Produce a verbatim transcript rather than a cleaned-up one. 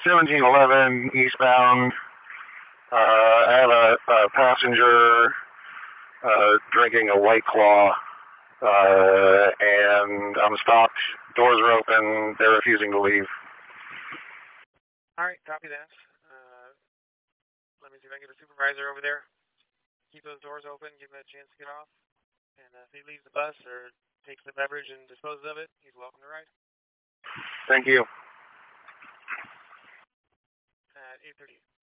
seventeen eleven eastbound. Uh, I have a, a passenger uh, drinking a White Claw, uh, and I'm stopped. Doors are open. They're refusing to leave. All right, copy that. Uh, let me see if I can get a supervisor over there. Keep those doors open, give him a chance to get off. And uh, if he leaves the bus or takes the beverage and disposes of it, he's welcome to ride. Thank you. At eight thirty.